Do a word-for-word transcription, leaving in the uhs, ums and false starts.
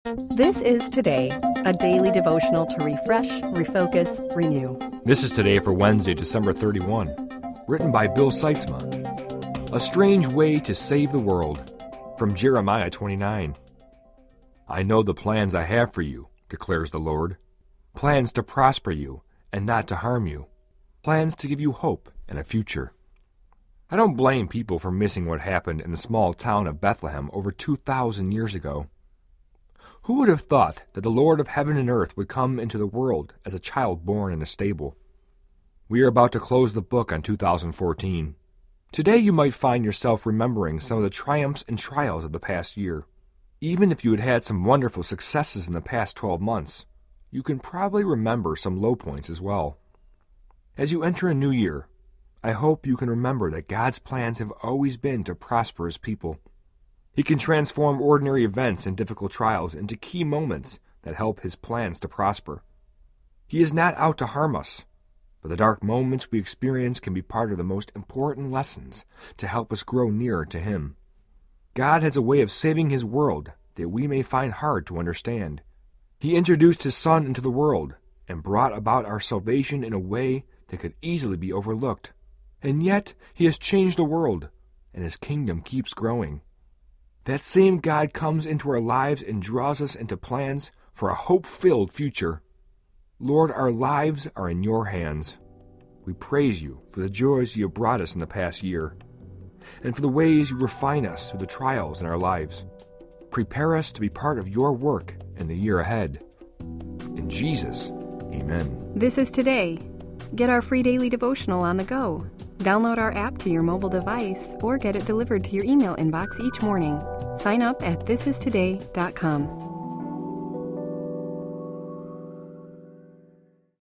This is Today, a daily devotional to refresh, refocus, renew. This is Today for Wednesday, December thirty-first, written by Bill Seitzma. A strange way to save the world, from Jeremiah twenty-nine. I know the plans I have for you, declares the Lord. Plans to prosper you and not to harm you. Plans to give you hope and a future. I don't blame people for missing what happened in the small town of Bethlehem over two thousand years ago. Who would have thought that the Lord of heaven and earth would come into the world as a child born in a stable? We are about to close the book on two thousand fourteen. Today you might find yourself remembering some of the triumphs and trials of the past year. Even if you had had some wonderful successes in the past twelve months, you can probably remember some low points as well. As you enter a new year, I hope you can remember that God's plans have always been to prosper His people. He can transform ordinary events and difficult trials into key moments that help His plans to prosper. He is not out to harm us, but the dark moments we experience can be part of the most important lessons to help us grow nearer to Him. God has a way of saving His world that we may find hard to understand. He introduced His Son into the world and brought about our salvation in a way that could easily be overlooked. And yet, He has changed the world, and His kingdom keeps growing. That same God comes into our lives and draws us into plans for a hope-filled future. Lord, our lives are in Your hands. We praise You for the joys You have brought us in the past year, and for the ways You refine us through the trials in our lives. Prepare us to be part of Your work in the year ahead. In Jesus, amen. This is Today. Get our free daily devotional on the go. Download our app to your mobile device or get it delivered to your email inbox each morning. Sign up at this is today dot com.